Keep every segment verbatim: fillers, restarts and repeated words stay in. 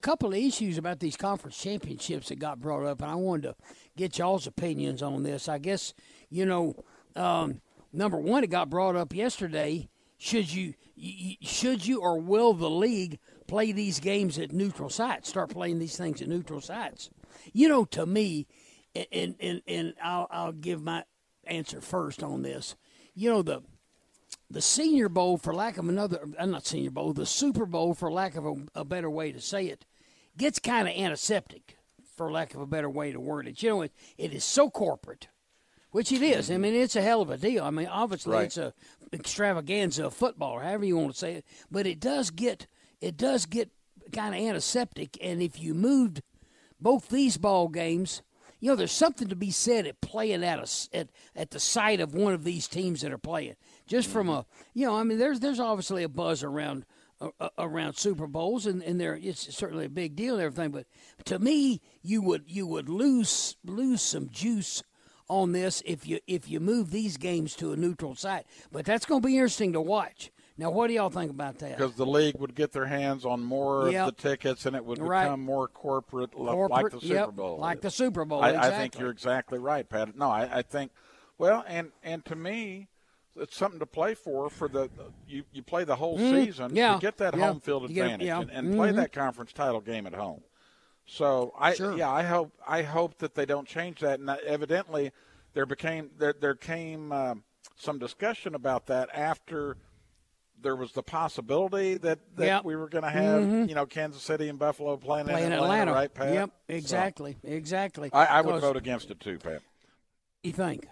couple of issues about these conference championships that got brought up, and I wanted to get y'all's opinions on this. I guess, you know, um, number one, it got brought up yesterday. Should you, should you or will the league play these games at neutral sites, start playing these things at neutral sites? You know, to me, and, and, and I'll, I'll give my answer first on this. You know, the the Senior Bowl, for lack of another, I'm not Senior Bowl, the Super Bowl, for lack of a, a better way to say it, gets kind of antiseptic, for lack of a better way to word it. You know, it, it is so corporate, which it is. I mean, it's a hell of a deal. I mean, obviously right. it's a extravaganza of football, or however you want to say it, but it does get it does get kind of antiseptic. And if you moved both these ball games, you know, there's something to be said at playing at a, at at the site of one of these teams that are playing. Just from a, you know, I mean, there's there's obviously a buzz around uh, around Super Bowls, and and there it's certainly a big deal and everything. But to me, you would you would lose lose some juice on this if you if you move these games to a neutral site. But that's going to be interesting to watch. Now, what do y'all think about that? Because the league would get their hands on more yep. of the tickets, and it would become right. more corporate, corporate, like the Super yep, Bowl. Like the Super Bowl, I, exactly. I think you're exactly right, Pat. No, I, I think, well, and, and to me, it's something to play for. For the you, you play the whole mm, season yeah, to get that yeah, home field advantage get, yeah. and, and mm-hmm. play that conference title game at home. So I sure. yeah I hope I hope that they don't change that. And evidently, there became there there came uh, some discussion about that after there was the possibility that, that yep. we were going to have, mm-hmm. you know, Kansas City and Buffalo playing, playing in Atlanta, Atlanta, right, Pat? Yep, exactly, so, exactly. I, I would vote against it too, Pat. You think?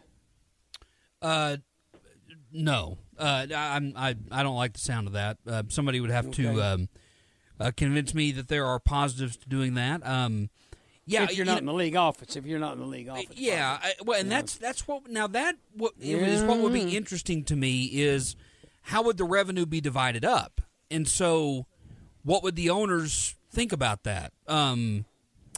Uh, no. Uh, I, I I don't like the sound of that. Uh, somebody would have okay. to um, uh, convince me that there are positives to doing that. Um, yeah, if you're you not know, in the league office, if you're not in the league office, yeah. I, well, and yeah. that's that's what now that what yeah. is what would be interesting to me is how would the revenue be divided up, and so what would the owners think about that? Um,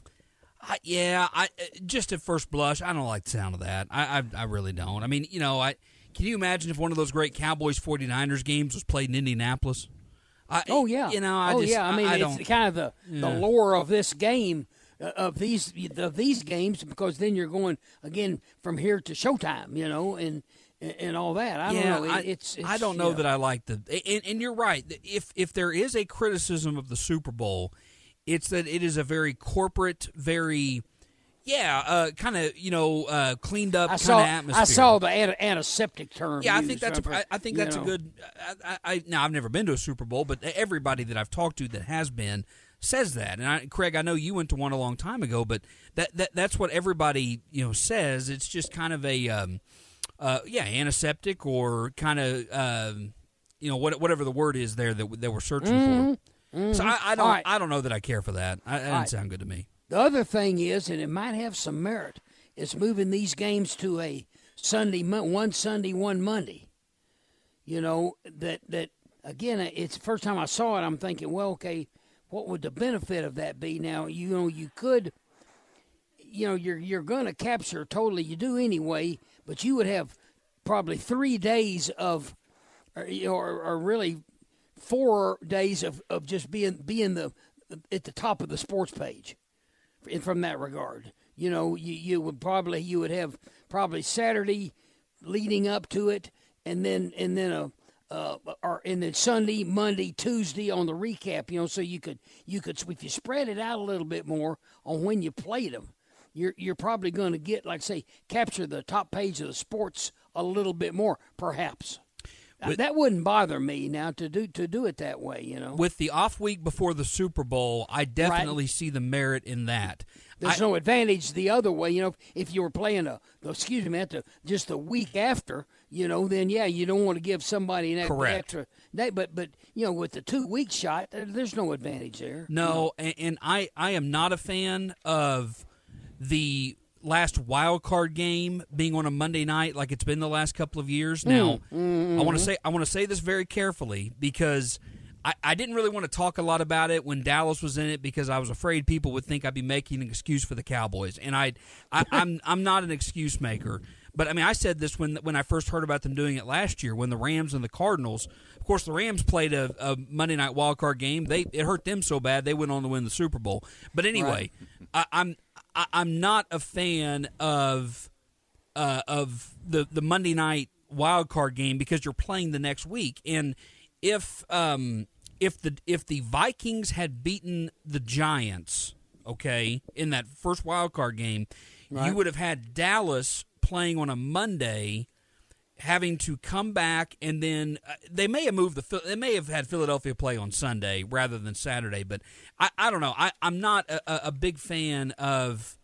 I, yeah, I just at first blush, I don't like the sound of that. I, I I really don't. I mean, you know, I can you imagine if one of those great Cowboys forty-niners games was played in Indianapolis? I, oh yeah, you know, I oh just, yeah. I mean, I, I it's don't, kind of the, yeah. the lore of this game. Uh, of these of these games, because then you're going again from here to Showtime, you know, and and all that. I yeah, don't know. It, I, it's, it's I don't know yeah. that I like the. And, and you're right. If if there is a criticism of the Super Bowl, it's that it is a very corporate, very yeah, uh, kind of you know uh, cleaned up kind of atmosphere. I saw the an- antiseptic term. Yeah, I used, think that's right? a, I think that's you a know. good. I, I, now I've never been to a Super Bowl, but everybody that I've talked to that has been says that. And I, Craig, I know you went to one a long time ago, but that, that that's what everybody you know says. It's just kind of a um, uh, yeah antiseptic or kind of um, you know what, whatever the word is there that that we're searching mm-hmm. for. Mm-hmm. So I, I don't right. I don't know that I care for that. I, that doesn't right. sound good to me. The other thing is, and it might have some merit, is moving these games to a Sunday, one Sunday, one Monday. You know that that again, it's the first time I saw it. I'm thinking, well, okay. What would the benefit of that be? Now, you know, you could, you know, you're you're going to capture totally. You do anyway, but you would have probably three days of, or, or, or really four days of, of just being being the at the top of the sports page. In from that regard, you know, you you would probably you would have probably Saturday leading up to it, and then and then a. Uh, or and then Sunday, Monday, Tuesday on the recap, you know, so you could you could if you spread it out a little bit more on when you played them, you're you're probably going to get, like say, capture the top page of the sports a little bit more, perhaps. With, that wouldn't bother me now to do to do it that way, you know. With the off week before the Super Bowl, I definitely right. see the merit in that. There's I, no advantage the other way, you know. If you were playing a, excuse me, at the, just the week after, you know, then yeah, you don't want to give somebody an Correct. extra. That, but but you know, with the two week shot, there's no advantage there. No, you know? and, and I I am not a fan of the last wild card game being on a Monday night like it's been the last couple of years. Now, mm-hmm. I want to say I want to say this very carefully because I, I didn't really want to talk a lot about it when Dallas was in it because I was afraid people would think I'd be making an excuse for the Cowboys, and I, I I'm I'm not an excuse maker. But I mean, I said this when when I first heard about them doing it last year, when the Rams and the Cardinals. Of course, the Rams played a, a Monday night wild card game. They it hurt them so bad they went on to win the Super Bowl. But anyway, right. I, I'm I, I'm not a fan of uh, of the the Monday night wild card game because you're playing the next week. And if um if the if the Vikings had beaten the Giants, okay, in that first wild card game, right. you would have had Dallas playing on a Monday, having to come back, and then uh, they may have moved the. They may have had Philadelphia play on Sunday rather than Saturday. But I, I don't know. I, I'm not a, a big fan of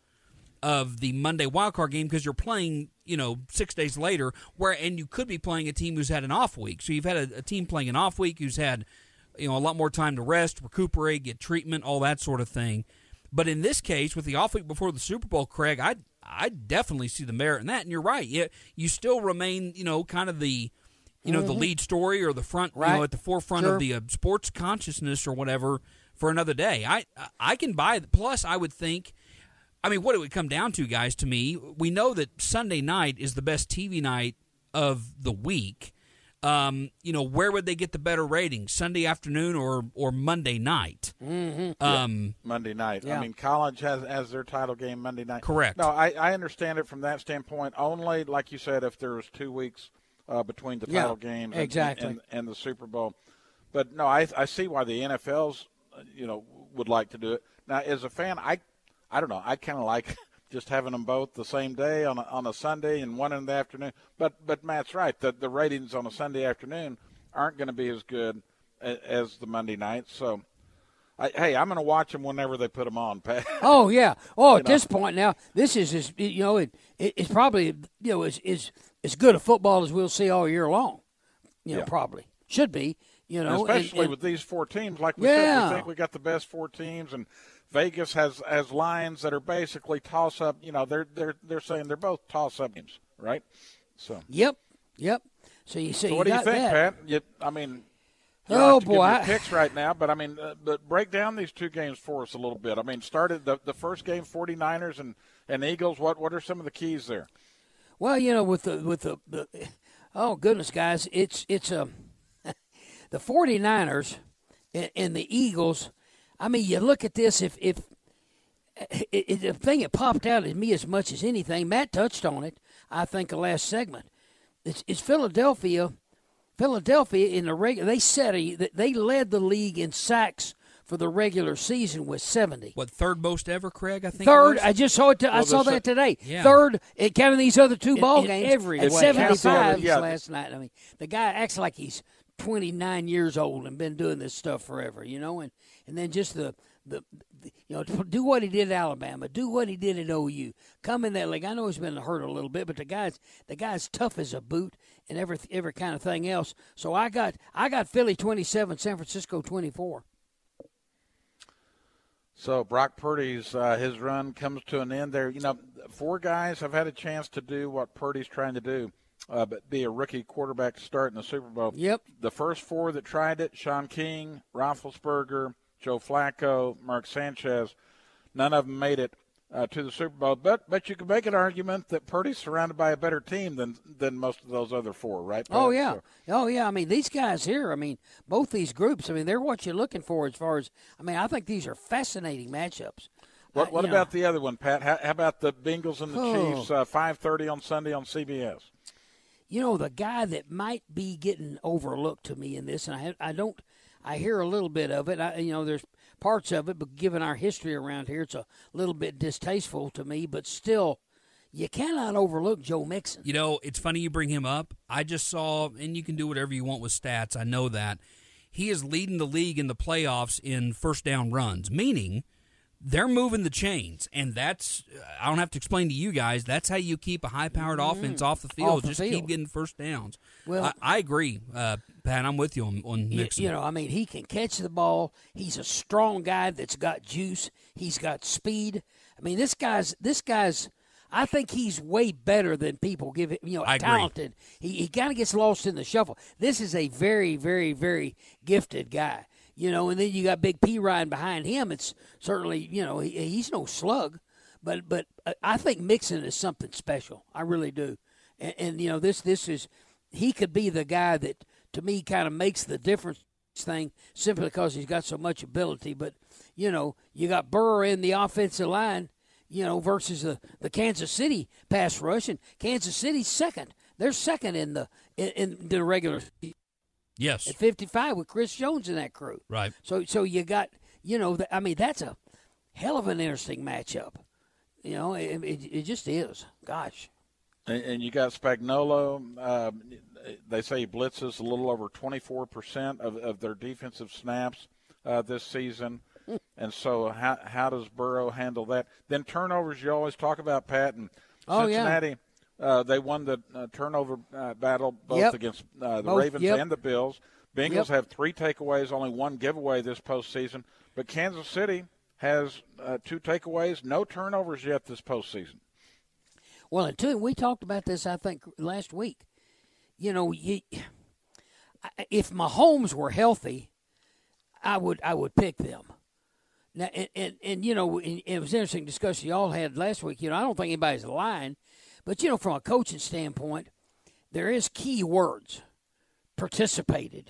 of the Monday wildcard game because you're playing, you know, six days later, where and you could be playing a team who's had an off week. So you've had a, a team playing an off week who's had, you know, a lot more time to rest, recuperate, get treatment, all that sort of thing. But in this case, with the off week before the Super Bowl, Craig, I I definitely see the merit in that. And you're right. You, you still remain, you know, kind of the, you know, mm-hmm. the lead story or the front, right. you know, at the forefront sure. of the uh, sports consciousness or whatever for another day. I I can buy it. Plus, I would think, I mean, what it would come down to, guys, to me, we know that Sunday night is the best T V night of the week. Um, you know, where would they get the better ratings, Sunday afternoon or or Monday night? Mm-hmm. Um, yeah. Monday night. Yeah. I mean, college has has their title game Monday night. Correct. No, I, I understand it from that standpoint. Only, like you said, if there was two weeks uh, between the title yeah, games exactly. and, and, and the Super Bowl. But no, I I see why the N F L's you know would like to do it. Now, as a fan, I I don't know. I kind of like. Just having them both the same day on a, on a Sunday and one in the afternoon. But but Matt's right. The, the ratings on a Sunday afternoon aren't going to be as good as, as the Monday night. So, I, hey, I'm going to watch them whenever they put them on, Pat. Oh, yeah. Oh, at know. this point now, this is, as, you know, it, it, it's probably, you know, as, as, as good a football as we'll see all year long. You know, yeah. probably. Should be, you know. Especially and, and, with these four teams. Like we yeah. said, we think we got the best four teams, and Vegas has has lines that are basically toss up. You know, they're they're they're saying they're both toss up games, right? So. Yep. Yep. So you so, so you what do you think, that. Pat? You, I mean, you oh to boy, give your picks right now, but I mean, uh, but break down these two games for us a little bit. I mean, started the the first game, forty-niners and and Eagles. What what are some of the keys there? Well, you know, with the with the, the oh goodness, guys, it's it's a um, the forty-niners and, and the Eagles. I mean, you look at this, if, if it, it, the thing that popped out at me as much as anything, Matt touched on it, I think, the last segment, it's, it's Philadelphia. Philadelphia, in the regular, they set a, they led the league in sacks for the regular season with seventy. What, third most ever, Craig, I think? Third, I just saw it, t- well, I saw that today. Yeah. Third, it, counting these other two ball in, games, in every at way. seventy-five yeah. last night. I mean, the guy acts like he's twenty-nine years old and been doing this stuff forever, you know, and, and then just the, the, the, you know, do what he did at Alabama, do what he did at O U, come in that league. I know he's been hurt a little bit, but the guy's the guy's tough as a boot and every every kind of thing else. So I got I got Philly twenty-seven, San Francisco twenty-four. So Brock Purdy's uh, his run comes to an end there. You know, four guys have had a chance to do what Purdy's trying to do. Uh, but be a rookie quarterback to start in the Super Bowl. Yep. The first four that tried it, Sean King, Roethlisberger, Joe Flacco, Mark Sanchez, none of them made it uh, to the Super Bowl. But but you can make an argument that Purdy's surrounded by a better team than than most of those other four, right? Pat? Oh, yeah. So. Oh, yeah. I mean, these guys here, I mean, both these groups, I mean, they're what you're looking for as far as, I mean, I think these are fascinating matchups. What, uh, what about know. the other one, Pat? How, how about the Bengals and the oh. Chiefs, uh, five thirty on Sunday on C B S? You know, the guy that might be getting overlooked to me in this, and I, I don't, I hear a little bit of it. I, you know, there's parts of it, but given our history around here, it's a little bit distasteful to me. But still, you cannot overlook Joe Mixon. You know, it's funny you bring him up. I just saw, and you can do whatever you want with stats. I know that he is leading the league in the playoffs in first down runs, meaning they're moving the chains, and that's, I don't have to explain to you guys, that's how you keep a high-powered mm-hmm. offense off the field. Off the Just field. keep getting first downs. Well, I, I agree, uh, Pat. I'm with you on, on Mixon. You, you know, I mean, he can catch the ball. He's a strong guy that's got juice. He's got speed. I mean, this guy's, this guy's, I think he's way better than people give him, you know, I talented. Agree. He, he kind of gets lost in the shuffle. This is a very, very, very gifted guy. You know, and then you got Big P Ryan behind him. It's certainly, you know, he, he's no slug, but but I think Mixon is something special. I really do. And, and you know, this this is he could be the guy that to me kind of makes the difference thing simply because he's got so much ability. But you know, you got Burrow in the offensive line, you know, versus the, the Kansas City pass rush, and Kansas City's second. They're second in the in, in the regular season. Yes, at fifty-five with Chris Jones in that crew. Right. So so you got you know the, I mean that's a hell of an interesting matchup. You know it it, it just is. Gosh. And, and you got Spagnuolo. Uh, they say he blitzes a little over twenty-four percent of, of their defensive snaps uh, this season. And so how how does Burrow handle that? Then turnovers, you always talk about, Pat, and oh, Cincinnati. Yeah. Uh, they won the uh, turnover uh, battle both yep. against uh, the both, Ravens yep. and the Bills. Bengals yep. have three takeaways, only one giveaway this postseason. But Kansas City has uh, two takeaways, no turnovers yet this postseason. Well, and two, we talked about this, I think, last week. You know, you, if Mahomes were healthy, I would I would pick them. Now, and, and, and you know, and it was an interesting discussion you all had last week. You know, I don't think anybody's lying. But, you know, from a coaching standpoint, there is key words. Participated.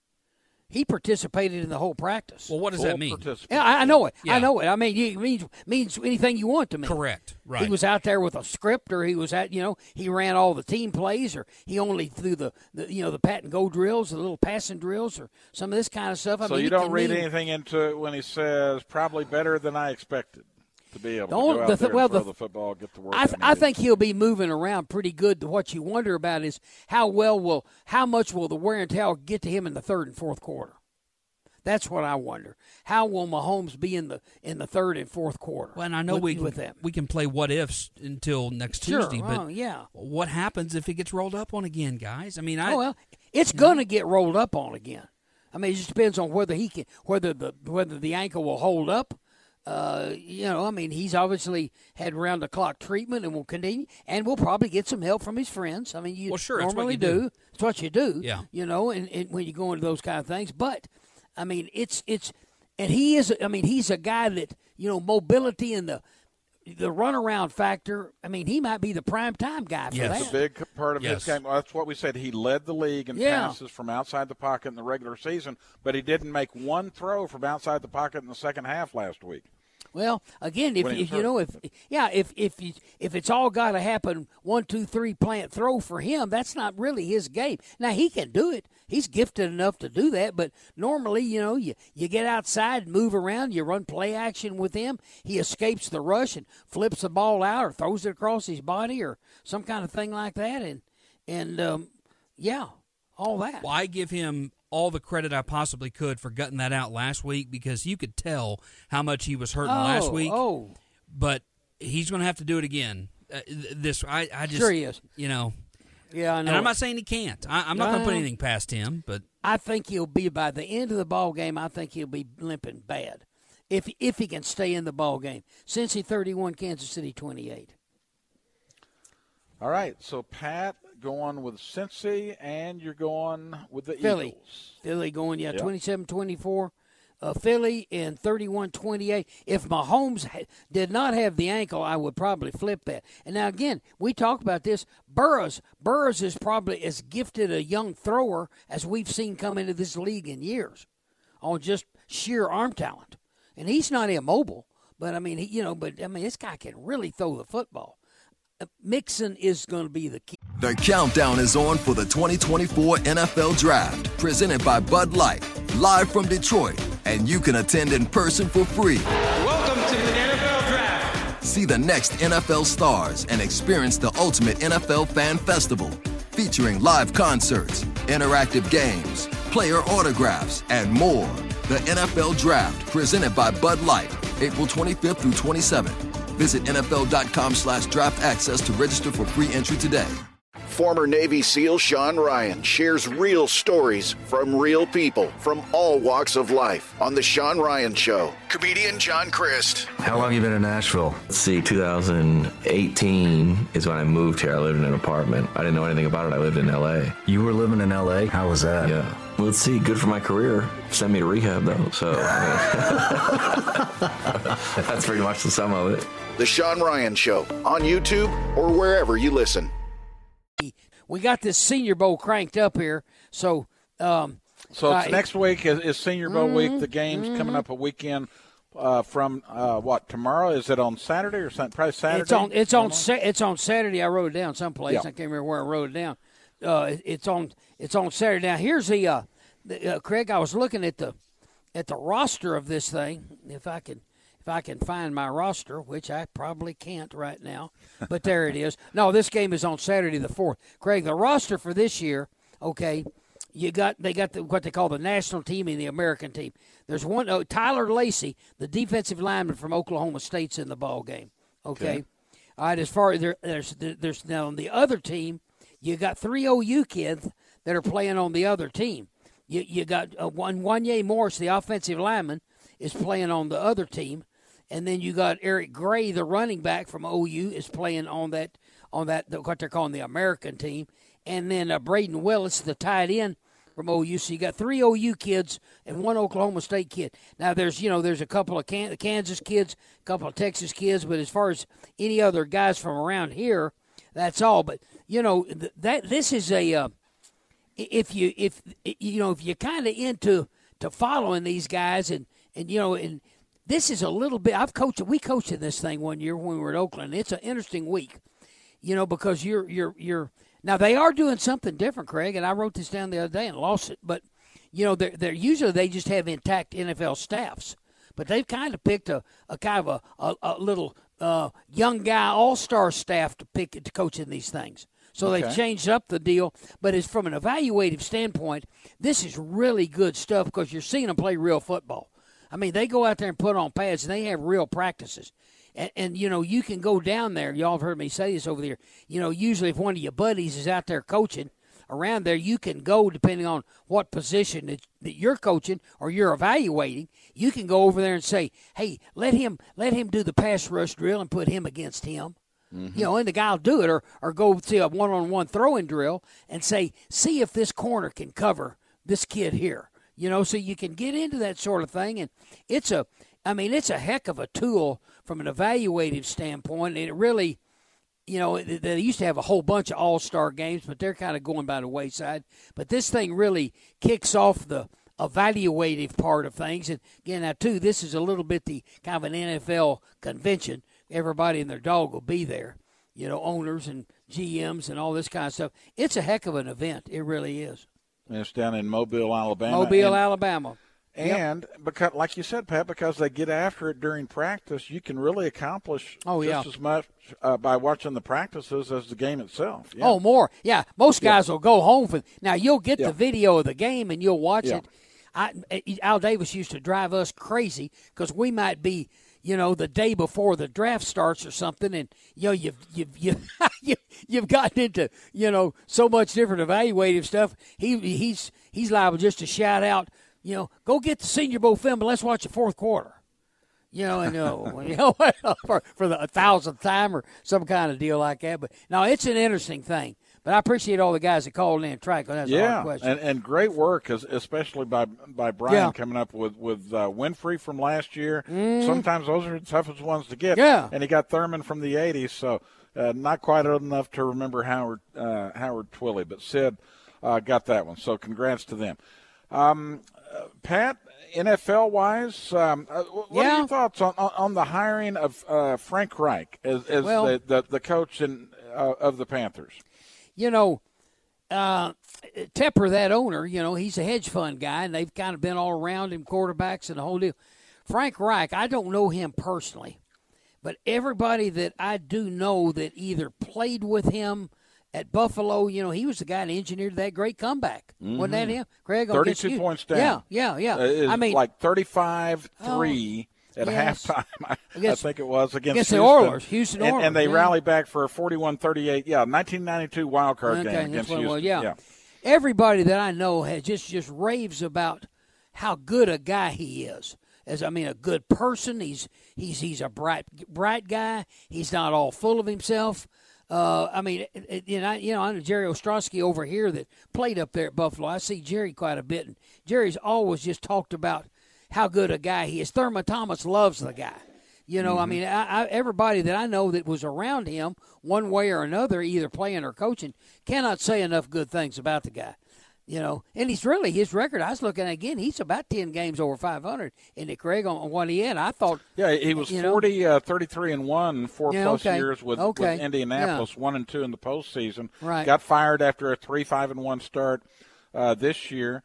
He participated in the whole practice. Well, what does Full that mean? Yeah, I, I know it. Yeah. I know it. I mean, it means means anything you want to mean. Correct. Right. He was out there with a script, or he was at, you know, he ran all the team plays, or he only threw the, the you know, the pat and go drills, the little passing drills, or some of this kind of stuff. I so mean, you don't read mean, anything into it when he says probably better than I expected to be able to only, go out the, there well, and throw the, the football, get the work. I, th- I think he'll be moving around pretty good. What you wonder about is how well will, how much will the wear and tear get to him in the third and fourth quarter. That's what I wonder. How will Mahomes be in the in the third and fourth quarter? Well, and I know with, we with can, them. we can play what ifs until next Sure. Tuesday, but oh, yeah. what happens if it gets rolled up on again, guys? I mean, I Oh well, it's going to get rolled up on again. I mean, it just depends on whether he can, whether the whether the ankle will hold up. Uh, you know, I mean, he's obviously had round the clock treatment and will continue, and will probably get some help from his friends. I mean, you well, sure, that's normally what you do. do. It's what you do. Yeah. You know, and, and when you go into those kind of things, but I mean, it's it's, and he is. I mean, he's a guy that, you know, mobility and the the runaround factor. I mean, he might be the prime time guy for Yes. that. It's a big part of Yes. his game. Well, that's what we said. He led the league in Yeah. passes from outside the pocket in the regular season, but he didn't make one throw from outside the pocket in the second half last week. Well, again, if, When he if you know if yeah, if if you, if it's all got to happen one, two, three plant throw for him, that's not really his game. Now he can do it; he's gifted enough to do that. But normally, you know, you you get outside, move around, you run play action with him. He escapes the rush and flips the ball out, or throws it across his body, or some kind of thing like that. And and um, yeah, all that. Well, I give him all the credit I possibly could for gutting that out last week, because you could tell how much he was hurting oh, last week. Oh, but he's going to have to do it again. Uh, this, I, I just, sure he is. You know, Yeah, I know. and I'm it. not saying he can't. I, I'm not going to put No. anything past him, but I think he'll be by the end of the ball game. I think he'll be limping bad, if if he can stay in the ball game. Cincy thirty-one, Kansas City twenty-eight. All right, so Pat going with Cincy, and you're going with the Philly. Eagles. Philly going, yeah, Yep. twenty-seven twenty-four. Uh, Philly in thirty-one twenty-eight. If Mahomes ha- did not have the ankle, I would probably flip that. And now, again, we talked about this. Burrows, Burrows is probably as gifted a young thrower as we've seen come into this league in years on just sheer arm talent. And he's not immobile, but, I mean, he, you know, but, I mean, this guy can really throw the football. Uh, Mixon is going to be the key. The countdown is on for the twenty twenty-four N F L Draft, presented by Bud Light, live from Detroit, and you can attend in person for free. Welcome to the N F L Draft. See the next N F L stars and experience the ultimate N F L fan festival, featuring live concerts, interactive games, player autographs, and more. The N F L Draft, presented by Bud Light, April twenty-fifth through twenty-seventh. Visit N F L dot com slash draft access to register for free entry today. Former Navy SEAL Sean Ryan shares real stories from real people from all walks of life on The Sean Ryan Show. Comedian John Christ. How long have you been in Nashville? Let's see, two thousand eighteen is when I moved here. I lived in an apartment. I didn't know anything about it. I lived in L A. You were living in L A? How was that? Yeah. Well, let's see, good for my career. Send me to rehab, though, so I mean, that's pretty much the sum of it. The Sean Ryan Show on YouTube or wherever you listen. we got this Senior Bowl cranked up here. So, um, so uh, next week is, is Senior Bowl mm-hmm, week. The game's mm-hmm. coming up a weekend uh, from uh, what tomorrow? Is it on Saturday or Sun- probably Saturday? It's on. It's on. Sa- it's on Saturday. I wrote it down someplace. Yeah. I can't remember where I wrote it down. Uh, it, it's on. It's on Saturday. Now here's the, uh, the uh, Craig. I was looking at the at the roster of this thing. If I can. If I can find my roster, which I probably can't right now, but there it is. No, this game is on Saturday the fourth. Craig, the roster for this year, okay, you got they got the, what they call the national team and the American team. There's one oh, Tyler Lacey, the defensive lineman from Oklahoma State's in the ball game. Okay, okay. All right. As far as there, there's there's now on the other team, you got three O U kids that are playing on the other team. You you got uh, one Wanye Morris, the offensive lineman, is playing on the other team. And then you got Eric Gray, the running back from O U, is playing on that on that what they're calling the American team. And then uh, Braden Willis, the tight end from O U. So you got three O U kids and one Oklahoma State kid. Now there's you know there's a couple of Can- Kansas kids, a couple of Texas kids, but as far as any other guys from around here, that's all. But you know th- that this is a uh, if you if you know if you're kind of into to following these guys and and you know and. This is a little bit. I've coached. We coached in this thing one year when we were at Oakland. It's an interesting week, you know, because you're you're you're now they are doing something different, Craig. And I wrote this down the other day and lost it. But you know, they're, they're usually they just have intact N F L staffs, but they've kind of picked a, a kind of a, a, a little uh, young guy all star staff to pick to coach in these things. So okay. they've changed up the deal. But as from an evaluative standpoint, this is really good stuff because you're seeing them play real football. I mean, they go out there and put on pads, and they have real practices. And, and, you know, you can go down there. Y'all have heard me say this over there. You know, usually if one of your buddies is out there coaching around there, you can go, depending on what position that, that you're coaching or you're evaluating, you can go over there and say, hey, let him let him do the pass rush drill and put him against him. Mm-hmm. You know, and the guy will do it. Or, or go to a one-on-one throwing drill and say, see if this corner can cover this kid here. You know, so you can get into that sort of thing, and it's a, I mean, it's a heck of a tool from an evaluative standpoint. And it really, you know, they used to have a whole bunch of all-star games, but they're kind of going by the wayside. But this thing really kicks off the evaluative part of things. And again, now too, this is a little bit the kind of an N F L convention. Everybody and their dog will be there. You know, owners and G Ms and all this kind of stuff. It's a heck of an event. It really is. And it's down in Mobile, Alabama. Mobile, and, Alabama. And yep. because, like you said, Pat, because they get after it during practice, you can really accomplish oh, just yeah. as much uh, by watching the practices as the game itself. Yeah. Oh, more. Yeah, most guys yeah. will go home for – now, you'll get yeah. the video of the game and you'll watch yeah. it. I, Al Davis used to drive us crazy because we might be – you know, the day before the draft starts or something, and, you know, you've, you've, you've, you've gotten into, you know, so much different evaluative stuff. He He's he's liable just to shout out, you know, go get the Senior Bowl film and let's watch the fourth quarter. You know, and, uh, you know for, for the thousandth time or some kind of deal like that. But, no, it's an interesting thing. But I appreciate all the guys that called in and tried because that's yeah, a hard question. and and great work, as, especially by by Brian yeah. coming up with with uh, Winfrey from last year. Mm. Sometimes those are the toughest ones to get. Yeah, and he got Thurman from the eighties, so uh, not quite old enough to remember Howard uh, Howard Twilley, but Sid uh, got that one. So congrats to them. Um, uh, Pat, N F L wise, um, uh, what yeah. are your thoughts on on, on the hiring of uh, Frank Reich as, as well, the, the the coach in, uh, of the Panthers? You know. Uh, Tepper, that owner, you know, he's a hedge fund guy, and they've kind of been all around him, quarterbacks and the whole deal. Frank Reich, I don't know him personally, but everybody that I do know that either played with him at Buffalo, you know, he was the guy that engineered that great comeback. Mm-hmm. Wasn't that him? Craig, thirty-two points down. Yeah, yeah, yeah. Uh, I mean, like thirty-five three. Oh. At yes. halftime, I, against, I think it was, against, against Houston. the Oilers, Houston and, Oilers. And they yeah. rallied back for a forty-one thirty-eight, yeah, nineteen ninety-two wild card okay, game against Houston. Was, yeah. yeah. Everybody that I know has just, just raves about how good a guy he is. As I mean, a good person. He's he's he's a bright bright guy. He's not all full of himself. Uh, I mean, it, it, you know, I, you know, I know Jerry Ostrowski over here that played up there at Buffalo. I see Jerry quite a bit, and Jerry's always just talked about how good a guy he is. Thurman Thomas loves the guy. You know, mm-hmm. I mean, I, I, everybody that I know that was around him one way or another, either playing or coaching, cannot say enough good things about the guy. You know, and he's really, his record, I was looking at again, he's about ten games over five hundred, isn't it, Craig, on, on what he had? I thought. Yeah, he was forty, uh, thirty-three and one, four yeah, plus okay. years with, okay. with Indianapolis, yeah. one and two in the postseason. Right. Got fired after a three, five and one start uh, this year.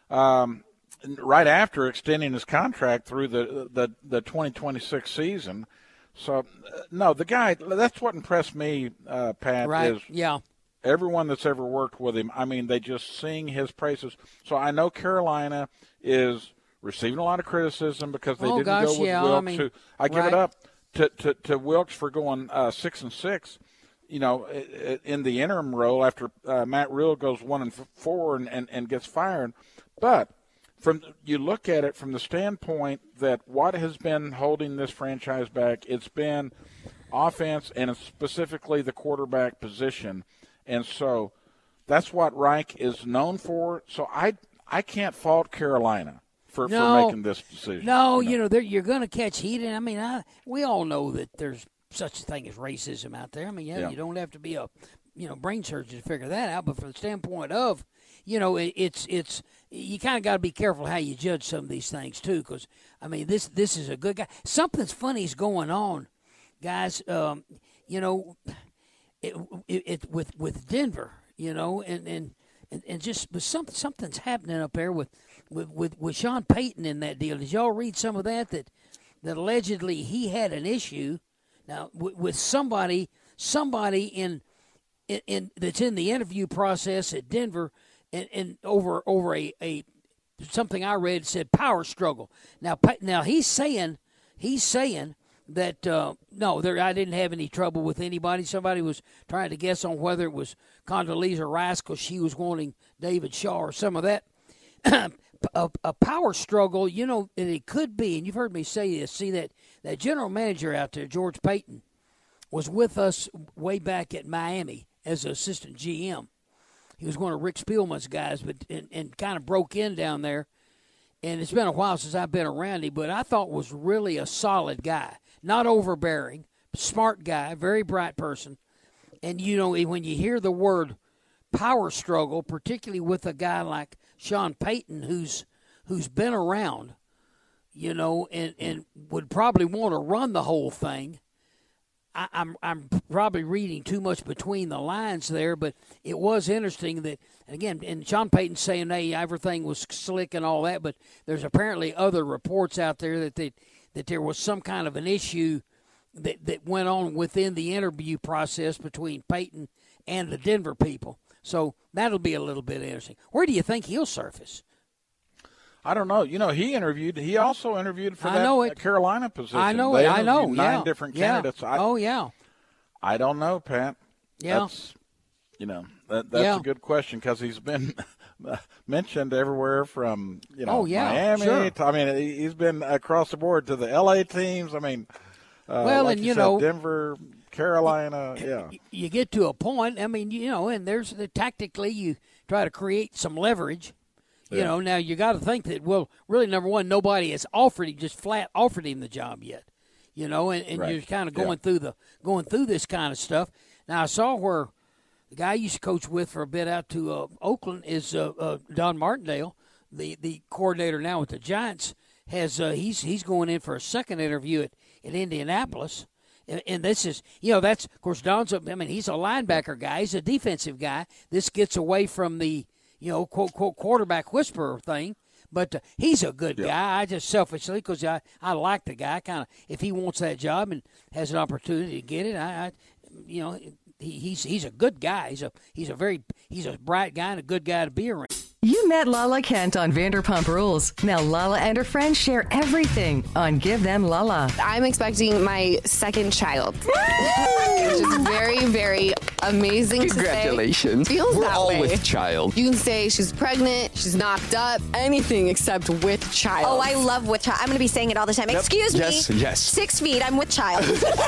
Um, right after extending his contract through the, the, the twenty twenty-six season. So, uh, no, the guy, that's what impressed me, uh, Pat, right. is yeah. everyone that's ever worked with him, I mean, they just sing his praises. So I know Carolina is receiving a lot of criticism because they oh, didn't gosh, go with yeah, Wilkes. I mean, who, I give right. it up to, to, to Wilkes for going uh, six and six. You know, in the interim role after uh, Matt Rule goes one and four and, and, and gets fired. But from you look at it from the standpoint that what has been holding this franchise back, it's been offense and specifically the quarterback position. And so that's what Reich is known for. So I I can't fault Carolina for, no, for making this decision. No, you know, you know you're going to catch heat. And I mean, I, we all know that there's such a thing as racism out there. I mean, yeah, yeah. you don't have to be a you know brain surgeon to figure that out. But from the standpoint of, you know, it, it's it's you kind of got to be careful how you judge some of these things too. Because I mean, this this is a good guy. Something's funny's going on, guys. Um, you know. It, it, it with with Denver, you know, and and, and, and just with something something's happening up there with, with, with, with Sean Payton in that deal. Did y'all read some of that? That that allegedly he had an issue now with, with somebody somebody in, in in that's in the interview process at Denver, and, and over over a, a something I read said power struggle. Now now he's saying he's saying. That uh, no, there I didn't have any trouble with anybody. Somebody was trying to guess on whether it was Condoleezza Rice because she was wanting David Shaw or some of that. a, a power struggle, you know, and it could be. And you've heard me say this. See that that general manager out there, George Payton, was with us way back at Miami as an assistant G M. He was one of Rick Spielman's guys, but and, and kind of broke in down there. And it's been a while since I've been around him, but I thought was really a solid guy. Not overbearing, smart guy, very bright person. And, you know, when you hear the word power struggle, particularly with a guy like Sean Payton who's who's been around, you know, and, and would probably want to run the whole thing, I, I'm I'm probably reading too much between the lines there, but it was interesting that, and again, and Sean Payton saying, hey, everything was slick and all that, but there's apparently other reports out there that they, that there was some kind of an issue that, that went on within the interview process between Payton and the Denver people. So that'll be a little bit interesting. Where do you think he'll surface? I don't know. You know, he interviewed. He also interviewed for I that know it. Carolina position. I know they it. I know. Nine yeah. different yeah. candidates. I, oh yeah. I don't know, Pat. Yeah. That's, you know, that, that's yeah. a good question because he's been mentioned everywhere from you know oh, yeah. Miami. Sure. To, I mean, he's been across the board to the L A teams. I mean, uh, well, like and you, you said, know, Denver, Carolina. Yeah. You get to a point. I mean, you know, and there's the tactically you try to create some leverage. You yeah. know, now you got to think that, well, really, number one, nobody has offered him, just flat offered him the job yet. You know, and, and right. you're kind of going yeah. through the going through this kind of stuff. Now I saw where the guy I used to coach with for a bit out to uh, Oakland is uh, uh, Don Martindale, the, the coordinator now with the Giants. Has uh, he's he's going in for a second interview at, at Indianapolis. And, and this is, you know, that's, of course, Don's, a, I mean, he's a linebacker guy. He's a defensive guy. This gets away from the, you know, quote, quote, quarterback whisperer thing. But uh, he's a good yeah. guy. I just selfishly, because I, I like the guy, kind of, if he wants that job and has an opportunity to get it, I, I you know, he, he's he's a good guy. He's a he's a very he's a bright guy and a good guy to be around. You met Lala Kent on Vanderpump Rules. Now Lala and her friends share everything on Give Them Lala. I'm expecting my second child, which is very, very amazing. Congratulations. To say. Feels We're that all way. with child. You can say she's pregnant, she's knocked up, anything except with child. Oh, I love with child. I'm going to be saying it all the time. Yep. Excuse yes, me. Yes, yes. Six feet. I'm with child.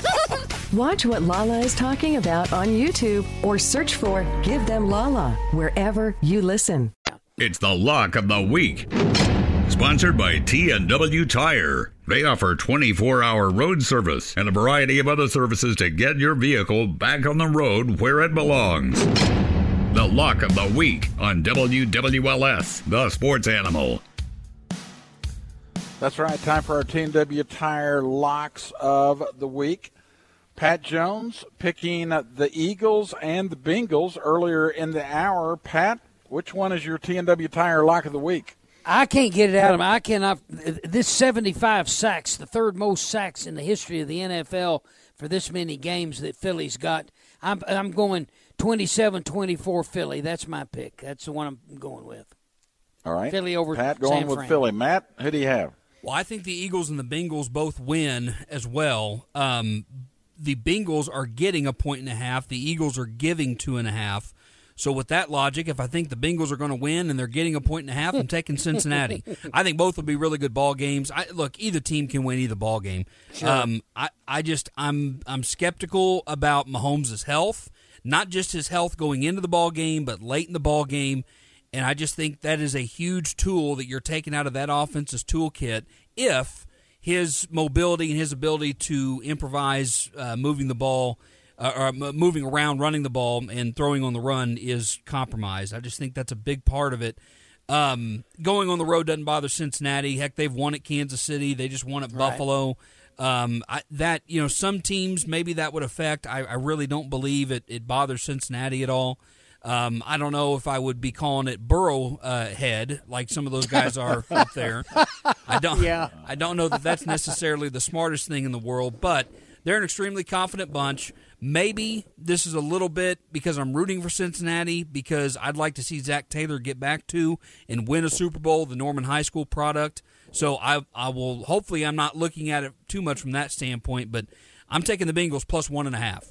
Watch what Lala is talking about on YouTube or search for Give Them Lala wherever you listen. It's the lock of the week. sponsored by T and W Tire. They offer twenty-four hour road service and a variety of other services to get your vehicle back on the road where it belongs. The Lock of the Week on W W L S, the sports animal. That's right. Time for our T and W Tire Locks of the Week. Pat Jones picking the Eagles and the Bengals earlier in the hour. Pat, which one is your T and W Tire Lock of the Week? I can't get it out of me. I cannot. This seventy-five sacks, the third most sacks in the history of the N F L for this many games that Philly's got. I'm I'm going twenty-seven twenty-four Philly. That's my pick. That's the one I'm going with. All right. Philly over Pat going San with Fran. Philly. Matt, who do you have? Well, I think the Eagles and the Bengals both win as well. Um, the Bengals are getting a point and a half. The Eagles are giving two and a half. So with that logic, if I think the Bengals are going to win and they're getting a point and a half, I'm taking Cincinnati. I think both will be really good ball games. I, look, either team can win either ball game. Sure. Um, I, I just I'm I'm skeptical about Mahomes' health, not just his health going into the ball game, but late in the ball game. And I just think that is a huge tool that you're taking out of that offense's toolkit if his mobility and his ability to improvise uh, moving the ball. Uh, or moving around, running the ball, and throwing on the run is compromised. I just think that's a big part of it. Um, going on the road doesn't bother Cincinnati. Heck, they've won at Kansas City. They just won at Right. Buffalo. Um, I, that you know, some teams maybe that would affect. I, I really don't believe it. It bothers Cincinnati at all. Um, I don't know if I would be calling it Burrow uh, head like some of those guys are up there. I don't. Yeah. I don't know that that's necessarily the smartest thing in the world, but they're an extremely confident bunch. Maybe this is a little bit because I'm rooting for Cincinnati because I'd like to see Zach Taylor get back to and win a Super Bowl, the Norman High School product. So I I will hopefully I'm not looking at it too much from that standpoint, but I'm taking the Bengals plus one and a half.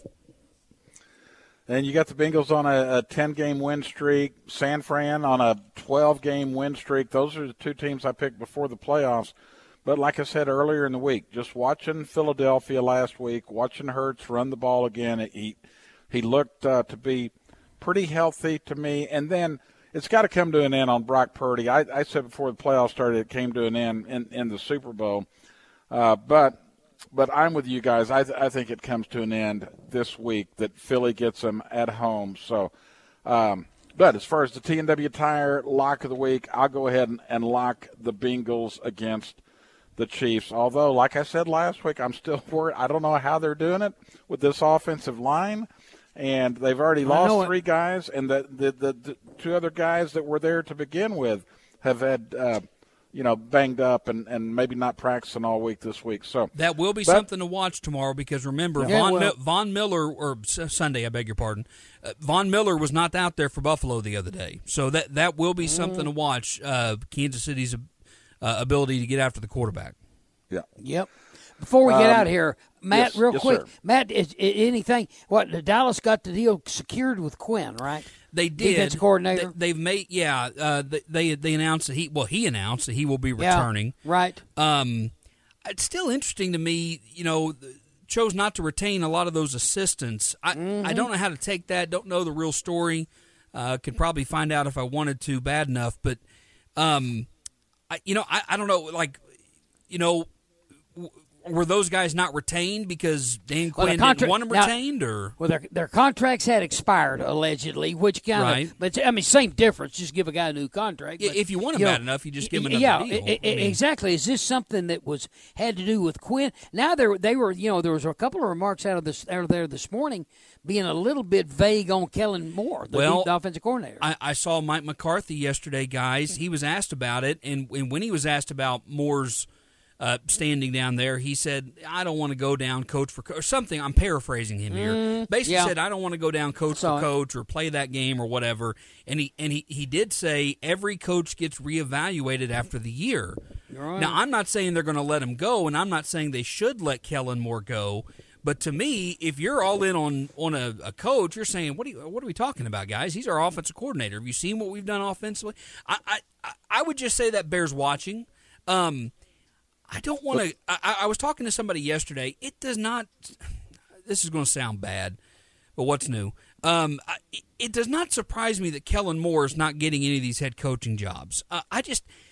And you got the Bengals on a ten-game win streak, San Fran on a twelve-game win streak. Those are the two teams I picked before the playoffs. But like I said earlier in the week, just watching Philadelphia last week, watching Hurts run the ball again, he he looked uh, to be pretty healthy to me. And then it's got to come to an end on Brock Purdy. I, I said before the playoffs started it came to an end in, in the Super Bowl. Uh, but but I'm with you guys. I, th- I think it comes to an end this week that Philly gets them at home. So, um, but as far as the T and W Tire lock of the week, I'll go ahead and, and lock the Bengals against the Chiefs. Although, like I said last week, I'm still worried. I don't know how they're doing it with this offensive line, and they've already lost three guys, and the, the the the two other guys that were there to begin with have had, uh, you know, banged up and, and maybe not practicing all week this week. So that will be but, something to watch tomorrow because remember, yeah, Von, well, Mil- Von Miller, or Sunday, I beg your pardon, uh, Von Miller was not out there for Buffalo the other day. So that, that will be something to watch, uh, Kansas City's uh, ability to get after the quarterback. Yeah. Yep. Before we get um, out of here, Matt, yes, real yes, quick, sir. Matt, is, is anything? What Dallas got the deal secured with Quinn, right? They did. Defense coordinator. They, they've made, yeah. Uh, they, they they announced that he well he announced that he will be returning. Yeah, right. Um, it's still interesting to me. You know, chose not to retain a lot of those assistants. I Mm-hmm. I don't know how to take that. Don't know the real story. Uh, could probably find out if I wanted to bad enough. But, um, I you know I, I don't know like, you know. Were those guys not retained because Dan Quinn well, contra- didn't want them retained, now, or well, their their contracts had expired allegedly, which kind right. of, but I mean, same difference. Just give a guy a new contract. Yeah, but, if you want him you bad know, enough, you just give him another yeah, deal. Yeah, I mean, exactly. Is this something that was had to do with Quinn? Now there they were, you know, there was a couple of remarks out of this out of there this morning, being a little bit vague on Kellen Moore, the, well, the offensive coordinator. I, I saw Mike McCarthy yesterday, guys. He was asked about it, and, and when he was asked about Moore's Uh, standing down there, he said, I don't want to go down coach for coach, or something. I'm paraphrasing him here. Mm, Basically yeah. said, I don't want to go down coach for coach or play that game or whatever. And he and he, he did say every coach gets reevaluated after the year. Right. Now, I'm not saying they're going to let him go, and I'm not saying they should let Kellen Moore go. But to me, if you're all in on on a, a coach, you're saying, what are you, what are we talking about, guys? He's our offensive coordinator. Have you seen what we've done offensively? I I, I would just say that bears watching. Um I don't want to. I, I was talking to somebody yesterday. It does not. This is going to sound bad, but what's new? Um, I, it does not surprise me that Kellen Moore is not getting any of these head coaching jobs. Uh, I just,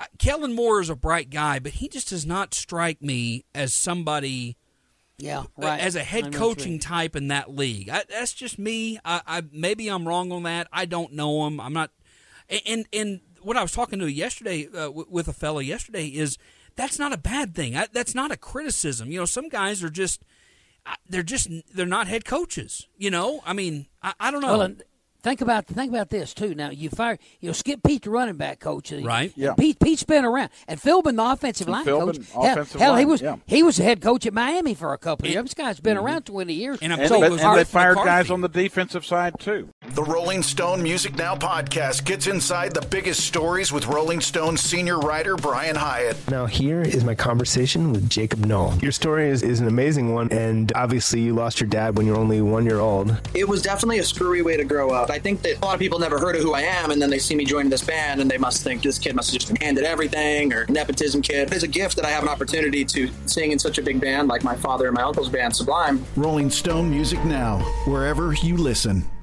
Kellen Moore is a bright guy, but he just does not strike me as somebody. Yeah, right. As a head coaching type in that league. I, that's just me. I, I maybe I'm wrong on that. I don't know him. I'm not. And and what I was talking to yesterday uh, with a fellow yesterday is that's not a bad thing. I, that's not a criticism. You know, some guys are just they're just they're not head coaches. You know, I mean, I, I don't know. Well, Think about think about this too. Now you fire, you know, Skip Pete, the running back coach, right? Yeah. Pete Pete's been around, and Philbin, the offensive line Philbin, coach. Offensive hell, hell line, he was yeah. he was the head coach at Miami for a couple of years. This guy's been mm-hmm. around twenty years. And, and, so, but, and they fired McCarthy. guys on the defensive side too. The Rolling Stone Music Now podcast gets inside the biggest stories with Rolling Stone senior writer Brian Hyatt. Now here is my conversation with Jacob Knoll. Your story is, is an amazing one, and obviously you lost your dad when you were only one year old. It was definitely a screwy way to grow up. I think that a lot of people never heard of who I am, and then they see me joining this band, and they must think this kid must have just been handed everything, or nepotism kid. It's a gift that I have an opportunity to sing in such a big band like my father and my uncle's band, Sublime. Rolling Stone Music Now, wherever you listen.